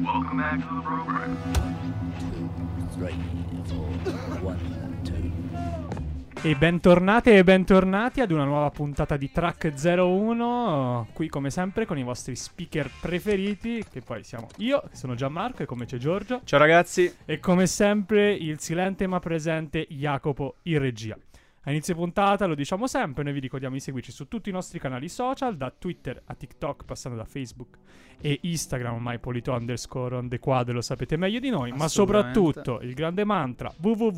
Welcome back to the program. 2, 3, 4, 1, 2. E bentornate e bentornati ad una nuova puntata di Track 01, qui come sempre con i vostri speaker preferiti, che poi siamo io, che sono Gianmarco, e come c'è Giorgio. Ciao ragazzi. E come sempre il silente ma presente Jacopo in regia. A inizio puntata lo diciamo sempre, noi vi ricordiamo di seguirci su tutti i nostri canali social, da Twitter a TikTok, passando da Facebook e Instagram, ormai Polito_ondequadre, lo sapete meglio di noi, ma soprattutto il grande mantra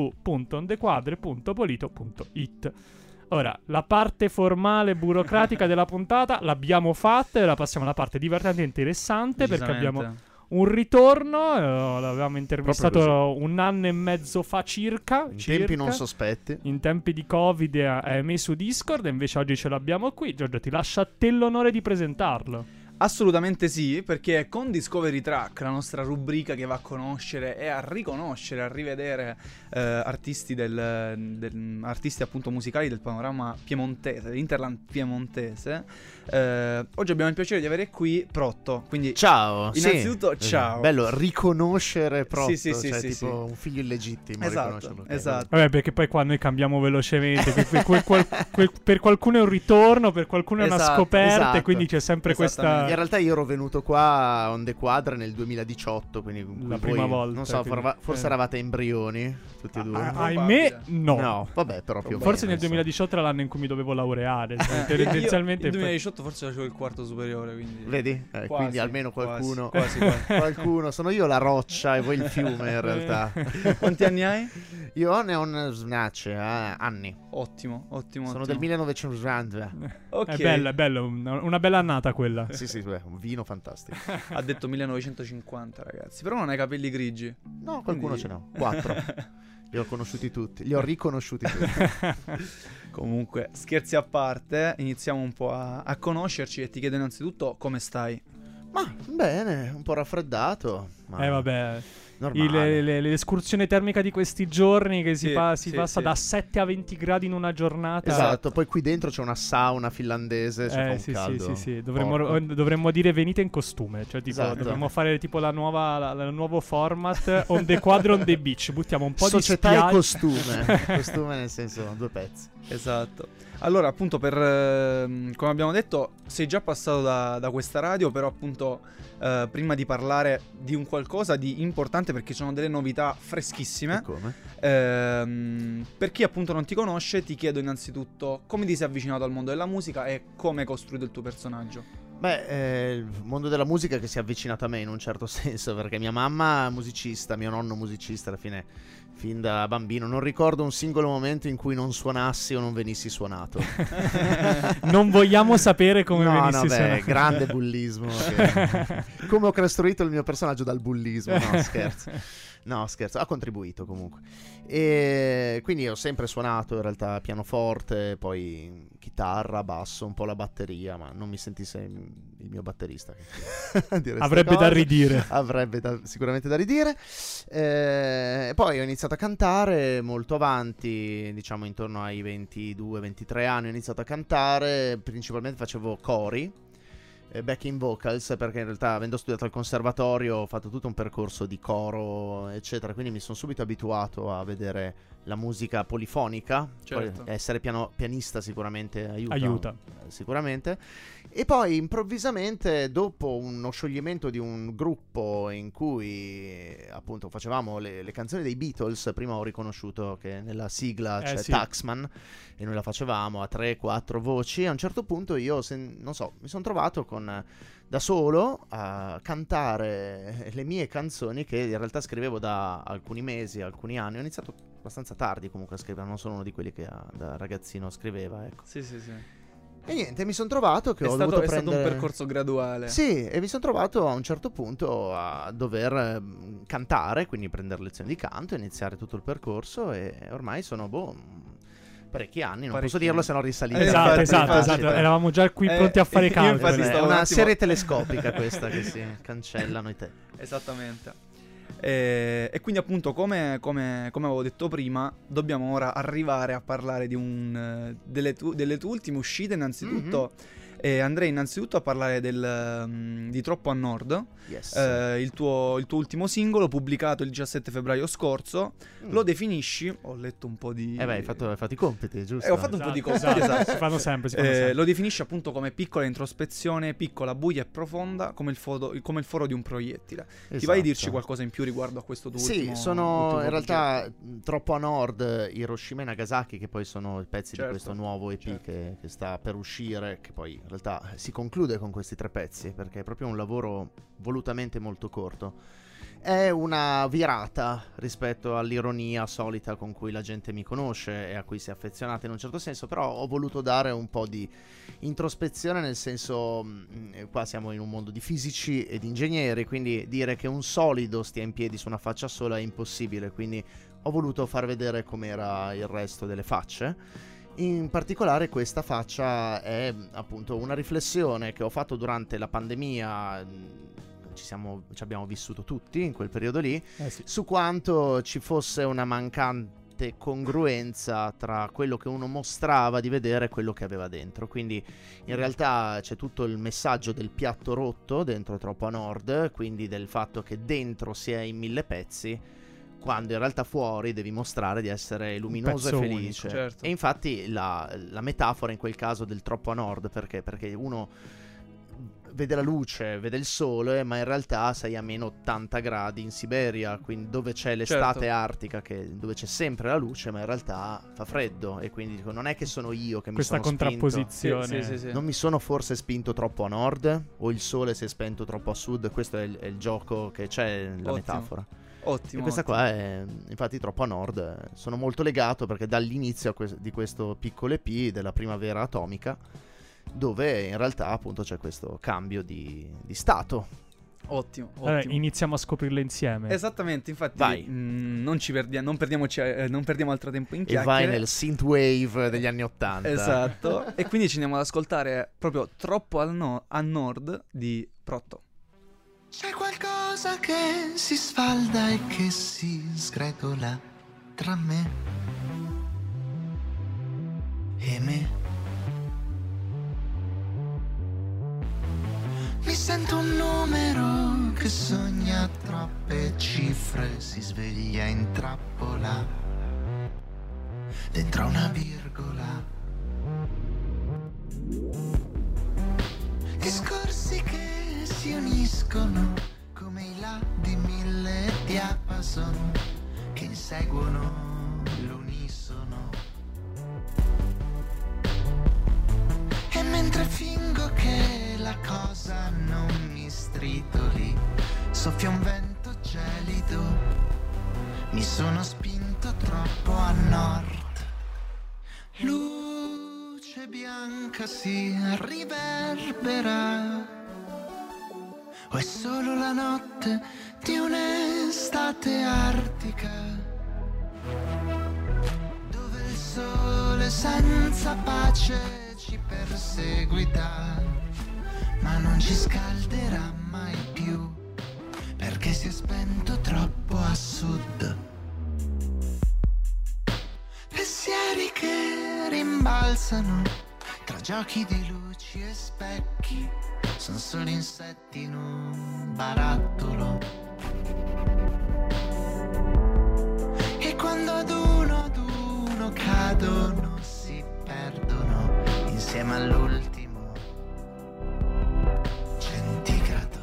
www.ondequadre.polito.it. Ora, la parte formale burocratica della puntata l'abbiamo fatta e ora passiamo alla parte divertente e interessante, perché abbiamo un ritorno, l'avevamo intervistato un anno e mezzo fa circa. Tempi non sospetti. In tempi di Covid è messo su Discord, e invece oggi ce l'abbiamo qui. Giorgio, ti lascio a te l'onore di presentarlo. Assolutamente sì, perché con Discovery Track, la nostra rubrica che va a conoscere e a riconoscere, a rivedere artisti artisti appunto musicali del panorama piemontese, dell'Interland piemontese, oggi abbiamo il piacere di avere qui Protto. Quindi ciao. Innanzitutto sì. ciao. Bello riconoscere Protto, sì, cioè sì, tipo un figlio illegittimo. Esatto, esatto. Vabbè, perché poi qua noi cambiamo velocemente. Per qualcuno è un ritorno, per qualcuno è una scoperta, e quindi c'è sempre questa. In realtà io ero venuto qua a Ondequadre nel 2018, quindi la prima volta. Non so, quindi, forse eravate embrioni tutti e due. Ahimè, no. No, vabbè, però più o Forse meno, nel 2018 era l'anno in cui mi dovevo laureare. Tendenzialmente nel 2018 forse facevo il quarto superiore, quindi. Vedi? Quasi, quindi almeno qualcuno. Quasi. Qualcuno. Sono io la roccia e voi il fiume, in realtà. Quanti anni hai? Io ne ho un snatch, anni. Ottimo. Sono del 1990. Ok. È bello, una bella annata quella. Sì, beh, un vino fantastico. Ha detto 1950, ragazzi. Però non hai capelli grigi. No, qualcuno Quindi... ce n'ho. 4. Li ho conosciuti tutti. Li ho riconosciuti tutti. Comunque, scherzi a parte, iniziamo un po' a conoscerci, e ti chiedo innanzitutto come stai. Ma bene, un po' raffreddato. Ma Vabbè. normale. L'escursione termica di questi giorni, che si passa sì. da 7 a 20 gradi in una giornata. Esatto, poi qui dentro c'è una sauna finlandese, cioè fa un sì, caldo. sì. Dovremmo dire venite in costume, cioè tipo Esatto. dovremmo fare tipo il nuovo format on the quadro on the beach, buttiamo un po' Società di e spiaggia. costume nel senso due pezzi. Esatto. Allora, appunto, come abbiamo detto, sei già passato da questa radio, però appunto prima di parlare di un qualcosa di importante, perché ci sono delle novità freschissime. E come? Per chi appunto non ti conosce, ti chiedo innanzitutto come ti sei avvicinato al mondo della musica e come hai costruito il tuo personaggio. Beh, il mondo della musica che si è avvicinato a me in un certo senso, perché mia mamma è musicista, mio nonno musicista, alla fine, fin da bambino. Non ricordo un singolo momento in cui non suonassi o non venissi suonato. Non vogliamo sapere come venissi suonato. Grande bullismo. Come ho costruito il mio personaggio dal bullismo, no scherzo, ha contribuito comunque. E quindi ho sempre suonato in realtà pianoforte, poi chitarra, basso, un po' la batteria, ma non mi sentisse il mio batterista avrebbe da ridire. Sicuramente da ridire. Poi ho iniziato a cantare molto avanti, diciamo intorno ai 22-23 anni ho iniziato a cantare, principalmente facevo cori, backing vocals, perché in realtà avendo studiato al conservatorio ho fatto tutto un percorso di coro eccetera, quindi mi sono subito abituato a vedere la musica polifonica. Certo. Poi essere pianista sicuramente aiuta sicuramente. E poi improvvisamente, dopo uno scioglimento di un gruppo in cui appunto facevamo le canzoni dei Beatles, prima ho riconosciuto che nella sigla c'è Taxman e noi la facevamo a 3-4 voci. A un certo punto io non so, mi sono trovato da solo a cantare le mie canzoni, che in realtà scrivevo da alcuni mesi, alcuni anni. Ho iniziato abbastanza tardi comunque a scrivere, non sono uno di quelli che da ragazzino scriveva, ecco. Sì. E niente, mi sono trovato che È ho dovuto prendere... stato un percorso graduale. Sì, e mi sono trovato a un certo punto a dover cantare, quindi prendere lezioni di canto, iniziare tutto il percorso, e ormai sono parecchi anni, non posso dirlo se no risalite. Esatto. Eravamo già qui pronti a fare calcoli. È una serie telescopica questa che si cancellano i tempi. Esattamente. E quindi appunto come avevo detto prima, dobbiamo ora arrivare a parlare di delle tue ultime uscite. Innanzitutto E andrei innanzitutto a parlare di Troppo a Nord, Yes. il tuo ultimo singolo pubblicato il 17 febbraio scorso. Lo definisci, ho letto un po' di... Hai fatto i compiti, giusto? ho fatto un po' di cose, Esatto, esatto. si fanno sempre. Lo definisci appunto come piccola introspezione, piccola, buia e profonda, come il foro di un proiettile. Ti vai a dirci Esatto. qualcosa in più riguardo a questo tuo Sì, ultimo sono ultimo in progetto? realtà Troppo a Nord, Hiroshima e Nagasaki, che poi sono i pezzi Certo, di questo nuovo EP certo. che sta per uscire, che poi in realtà si conclude con questi 3 pezzi, perché è proprio un lavoro volutamente molto corto. È una virata rispetto all'ironia solita con cui la gente mi conosce e a cui si è affezionata in un certo senso, però ho voluto dare un po' di introspezione, nel senso, qua siamo in un mondo di fisici e di ingegneri, quindi dire che un solido stia in piedi su una faccia sola è impossibile, quindi ho voluto far vedere com'era il resto delle facce. In particolare questa faccia è appunto una riflessione che ho fatto durante la pandemia, ci abbiamo vissuto tutti in quel periodo lì, Sì. su quanto ci fosse una mancante congruenza tra quello che uno mostrava di vedere e quello che aveva dentro. Quindi in realtà c'è tutto il messaggio del piatto rotto dentro Troppo a Nord, quindi del fatto che dentro si è in 1000 pezzi, quando in realtà fuori devi mostrare di essere luminoso e pezzo felice. unico, certo. E infatti la metafora in quel caso del Troppo a Nord, perché uno vede la luce, vede il sole, ma in realtà sei a meno 80 gradi in Siberia, quindi dove c'è l'estate Certo. artica, dove c'è sempre la luce, ma in realtà fa freddo. E quindi dico, non è che sono io che mi Questa sono spinto. contrapposizione. Sì. Non mi sono forse spinto troppo a nord, o il sole si è spento troppo a sud. Questo è il gioco che c'è, la Ottimo. metafora. Ottimo. E questa ottimo. qua è infatti Troppo a Nord. Sono molto legato perché dall'inizio di questo piccolo EP della primavera atomica, dove in realtà appunto c'è questo cambio di stato. Ottimo. Allora, iniziamo a scoprirle insieme. Esattamente, infatti Vai. non perdiamo altro tempo in E chiacchiere. vai nel synthwave degli anni 80. Esatto. E quindi ci andiamo ad ascoltare proprio Troppo a Nord di Protto. C'è qualcosa che si sfalda e che si sgretola tra me e me. Mi sento un numero che sogna troppe cifre, si sveglia in trappola dentro una virgola. Discorsi che si uniscono come i la di 1000 diapason che inseguono l'unisono. E mentre fingo che la cosa non mi stritoli, soffia un vento gelido, mi sono spinto troppo a nord. Luce bianca si riverbera, o è solo la notte di un'estate artica, dove il sole senza pace ci perseguita, ma non ci scalderà mai più, perché si è spento troppo a sud. Pensieri che rimbalzano tra giochi di luci e specchi, sono solo insetti in un barattolo. E quando ad uno cadono, si perdono insieme all'ultimo centigrado.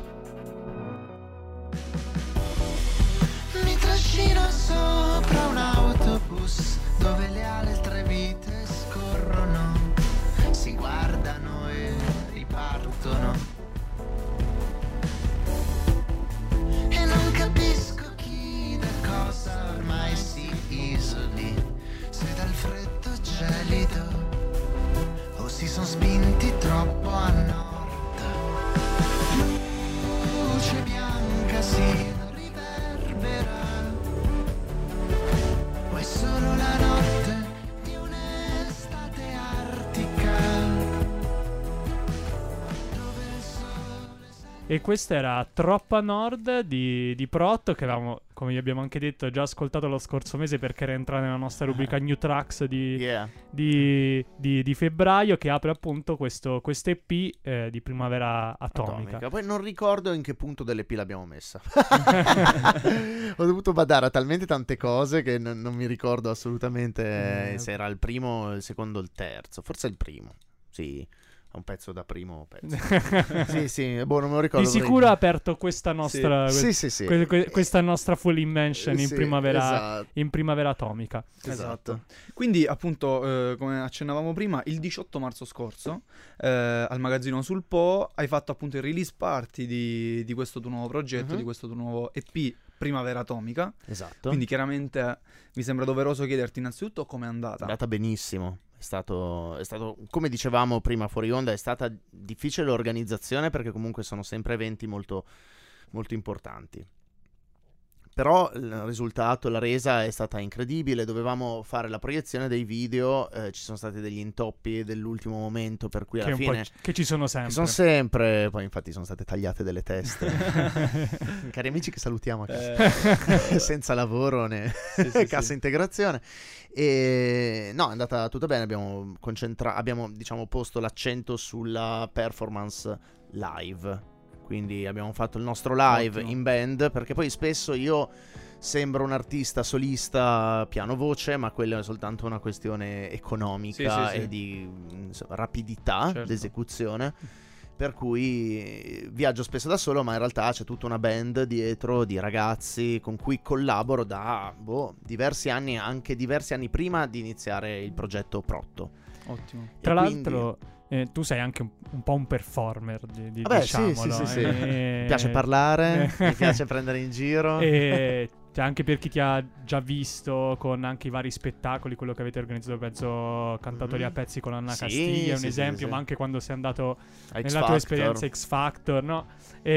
Mi trascino sopra un autobus dove le altre vite scorrono, si guardano e ripartono. E questa era Troppa Nord di Protto, che avevamo, come vi abbiamo anche detto, già ascoltato lo scorso mese perché era entrata nella nostra rubrica New Tracks di febbraio, che apre appunto questo EP di Primavera Atomica. Poi non ricordo in che punto dell'EP l'abbiamo messa. Ho dovuto badare a talmente tante cose che non mi ricordo assolutamente se era il primo, il secondo, il terzo. Forse il primo, sì. Un pezzo da primo pezzo. sì, non me lo ricordo. Di sicuro ha aperto questa nostra questa nostra full invention in primavera, esatto. In Primavera Atomica. Esatto. Quindi appunto come accennavamo prima, il 18 marzo scorso al magazzino Sul Po hai fatto appunto il release party di questo tuo nuovo progetto, di questo tuo nuovo EP Primavera Atomica. Esatto. Quindi chiaramente mi sembra doveroso chiederti innanzitutto com'è andata. È andata benissimo. È stato, come dicevamo prima fuori onda, è stata difficile l'organizzazione perché comunque sono sempre eventi molto, molto importanti. Però il risultato, la resa è stata incredibile. Dovevamo fare la proiezione dei video, ci sono stati degli intoppi dell'ultimo momento, per cui alla fine che ci sono sempre. Ci sono sempre, poi infatti sono state tagliate delle teste. Cari amici che salutiamo senza lavoro né cassa integrazione. E no, è andata tutto bene, abbiamo diciamo posto l'accento sulla performance live. Quindi abbiamo fatto il nostro live in band, perché poi spesso io sembro un artista solista piano-voce, ma quella è soltanto una questione economica e di rapidità d'esecuzione. Per cui viaggio spesso da solo, ma in realtà c'è tutta una band dietro di ragazzi con cui collaboro da diversi anni, anche diversi anni prima di iniziare il progetto Protto. Ottimo. Tra l'altro tu sei anche un po' un performer, diciamolo. Sì. Mi piace parlare, mi piace prendere in giro. E anche per chi ti ha già visto con anche i vari spettacoli, quello che avete organizzato, penso Cantatori a pezzi con Anna Castiglia, è un esempio, ma anche quando sei andato nella tua esperienza X Factor, no?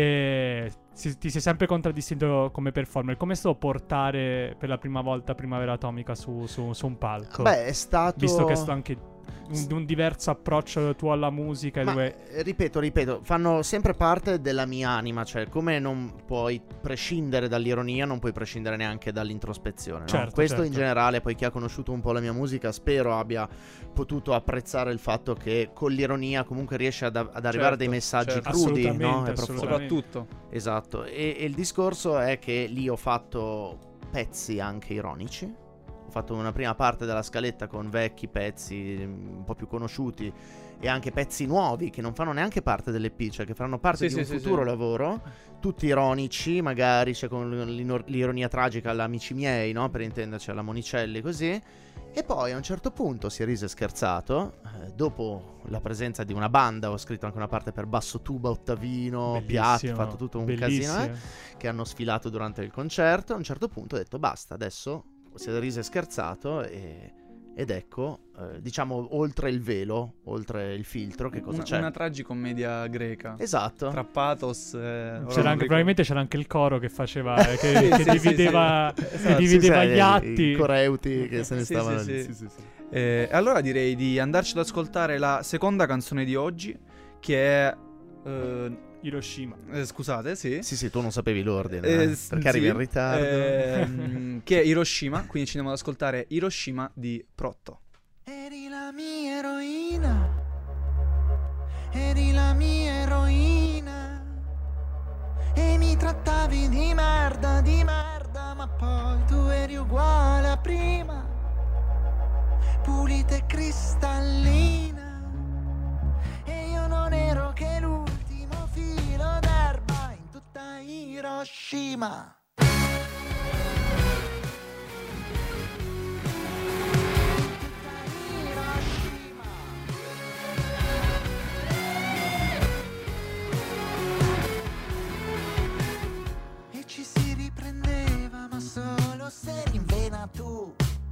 E ti sei sempre contraddistinto come performer. Come è stato portare per la prima volta Primavera Atomica su un palco? Beh, è stato... Visto che è stato anche un diverso approccio tuo alla musica. Ripeto, fanno sempre parte della mia anima. Cioè, come non puoi prescindere dall'ironia, non puoi prescindere neanche dall'introspezione, no? Certo, questo in generale. Poi chi ha conosciuto un po' la mia musica spero abbia potuto apprezzare il fatto che con l'ironia comunque riesce ad arrivare a dei messaggi crudi, no? E soprattutto. Esatto. E il discorso è che lì ho fatto pezzi anche ironici. Ho fatto una prima parte della scaletta con vecchi pezzi un po' più conosciuti e anche pezzi nuovi che non fanno neanche parte dell'EP, cioè che faranno parte di un futuro lavoro, tutti ironici, magari c'è con l'ironia tragica alla Amici Miei, no? Per intenderci, alla Monicelli, così. E poi a un certo punto si è riso e scherzato, dopo la presenza di una banda ho scritto anche una parte per basso tuba, ottavino, piatti, ho fatto tutto un casino che hanno sfilato durante il concerto. A un certo punto ho detto basta, adesso si è riso e scherzato ed ecco, diciamo, oltre il velo, oltre il filtro, che cosa c'è? Una tragicommedia greca. Esatto. Tra pathos probabilmente c'era anche il coro che faceva, che divideva gli atti. I coreuti che se ne stavano lì. Sì. Allora direi di andarci ad ascoltare la seconda canzone di oggi, che è... Hiroshima. Scusate, sì. Sì, tu non sapevi l'ordine, perché arrivi in ritardo. Che è Hiroshima, quindi ci andiamo ad ascoltare Hiroshima di Protto. Eri la mia eroina, eri la mia eroina, e mi trattavi di merda, ma poi tu eri uguale a prima, pulita e cristallina, e io non ero che l'ultimo filo d'erba in tutta Hiroshima. E ci si riprendeva, ma solo se eri in vena tu.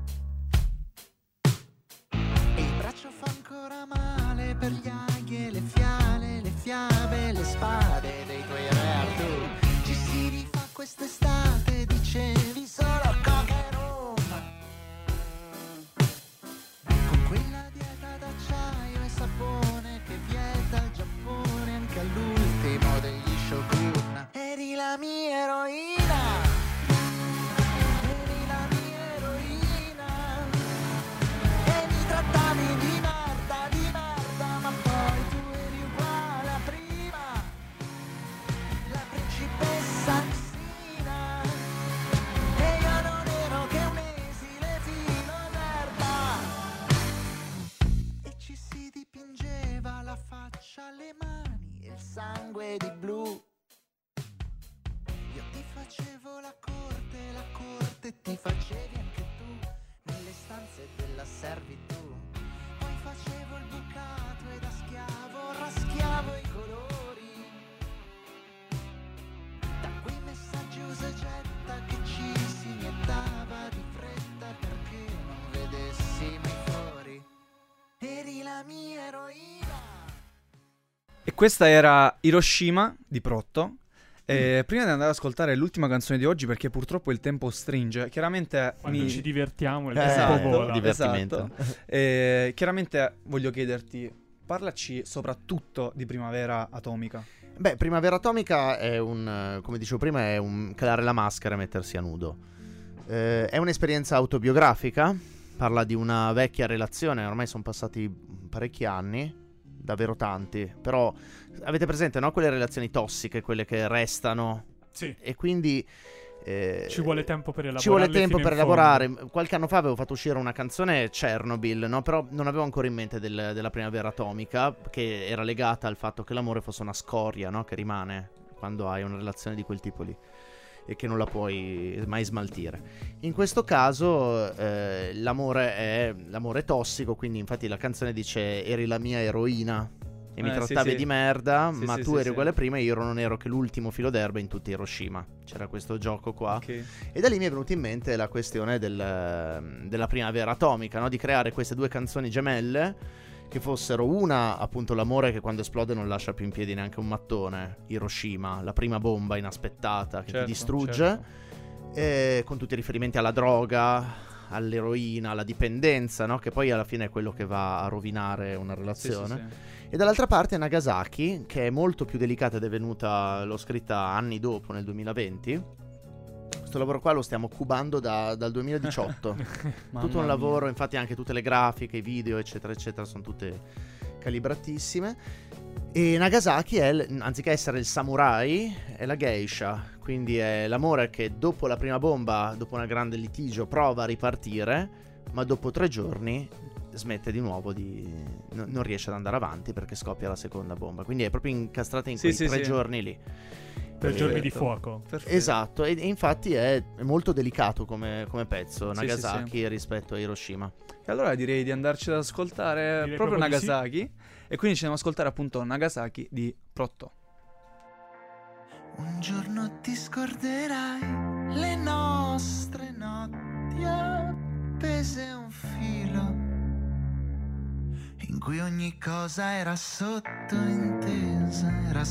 E il braccio fa ancora male per gli aghi e le fiale, le fiabe, le spade dei tuoi re Artù. Ci si rifà quest'estate, dicevi solo coca e rum, con quella dieta d'acciaio e sapone che vieta il Giappone anche all'ultimo degli show facevi anche tu nelle stanze della servitù. Poi facevo il bucato e da schiavo raschiavo i colori. Da quei messaggi usa e getta che ci si iettava di fretta perché non vedessimo i fuori. Eri la mia eroina. E questa era Hiroshima di Protto. Prima di andare ad ascoltare l'ultima canzone di oggi, perché purtroppo il tempo stringe, chiaramente quando ci divertiamo il esatto, tempo vola. Divertimento. Esatto. Chiaramente voglio chiederti, parlaci soprattutto di Primavera Atomica. Beh, Primavera Atomica è come dicevo prima, è un calare la maschera e mettersi a nudo. È un'esperienza autobiografica, parla di una vecchia relazione, ormai sono passati parecchi anni, davvero tanti, però avete presente, no? Quelle relazioni tossiche, quelle che restano. Sì. E quindi ci vuole tempo per elaborare. Ci vuole tempo per elaborare. Qualche anno fa avevo fatto uscire una canzone, Chernobyl, no? Però non avevo ancora in mente della Primavera Atomica, che era legata al fatto che l'amore fosse una scoria, no? Che rimane quando hai una relazione di quel tipo lì e che non la puoi mai smaltire. In questo caso l'amore è tossico, quindi infatti la canzone dice eri la mia eroina e mi trattavi di merda, ma tu eri uguale prima e io non ero che l'ultimo filo d'erba in tutta Hiroshima. C'era questo gioco qua, okay. E da lì mi è venuta in mente la questione della Primavera Atomica, no? Di creare queste due canzoni gemelle che fossero una, appunto, l'amore che quando esplode non lascia più in piedi neanche un mattone, Hiroshima, la prima bomba inaspettata che ti distrugge, con tutti i riferimenti alla droga, all'eroina, alla dipendenza, no? Che poi alla fine è quello che va a rovinare una relazione. E dall'altra parte Nagasaki, che è molto più delicata ed è venuta, l'ho scritta anni dopo, nel 2020. Questo lavoro qua lo stiamo cubando dal 2018. Tutto un lavoro, infatti anche tutte le grafiche, i video, eccetera, eccetera, sono tutte calibratissime. E Nagasaki anziché essere il samurai, è la geisha. Quindi è l'amore che dopo la prima bomba, dopo un grande litigio, prova a ripartire, ma dopo 3 giorni smette di nuovo non riesce ad andare avanti perché scoppia la seconda bomba. Quindi è proprio incastrata in quei 3 giorni lì. 3 giorni di fuoco. Perfetto. Esatto, e infatti è molto delicato come pezzo Nagasaki rispetto a Hiroshima. E allora direi di andarci ad ascoltare proprio Nagasaki, e quindi ci andiamo ad ascoltare appunto Nagasaki di Protto. Un giorno ti scorderai le nostre notti appese a un filo in cui ogni cosa era sottointesa,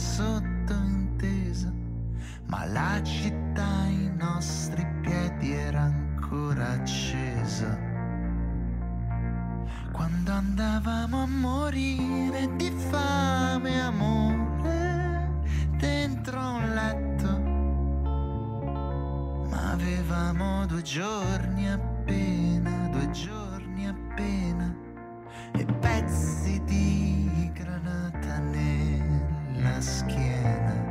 ma la città ai nostri piedi era ancora accesa. Quando andavamo a morire di fame e amore dentro un letto, ma avevamo 2 giorni appena, 2 giorni appena, e pezzi di granata nella schiena.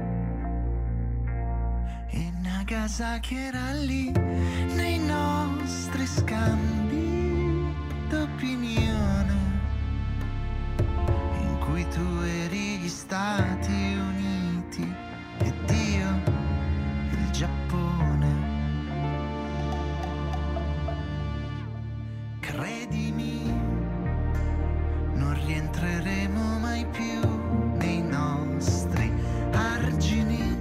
E Nagasaki era lì nei nostri scambi d'opinione, in cui tu eri gli Stati Uniti ed io il Giappone. Credimi, non rientreremo mai più nei nostri argini.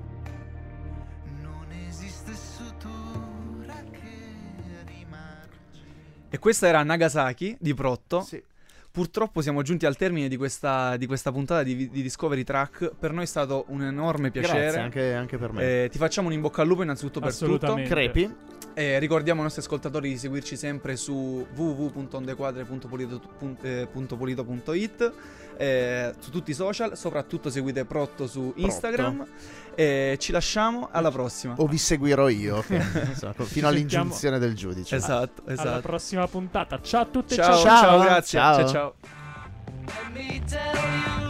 Non esiste sutura che rimargini. E questa era Nagasaki di Protto. Sì. Purtroppo siamo giunti al termine di questa puntata di Discovery Track. Per noi è stato un enorme piacere. Grazie, anche per me. Ti facciamo un in bocca al lupo innanzitutto per tutto. Crepi. Ricordiamo ai nostri ascoltatori di seguirci sempre su www.ondequadre.polito.it, su tutti i social, soprattutto seguite Protto su Instagram. Ci lasciamo, alla prossima. O vi seguirò io, fino all'ingiunzione del giudice. Esatto. Alla prossima puntata. Ciao a tutti. Ciao, grazie. Ciao. Ciao. Let me tell you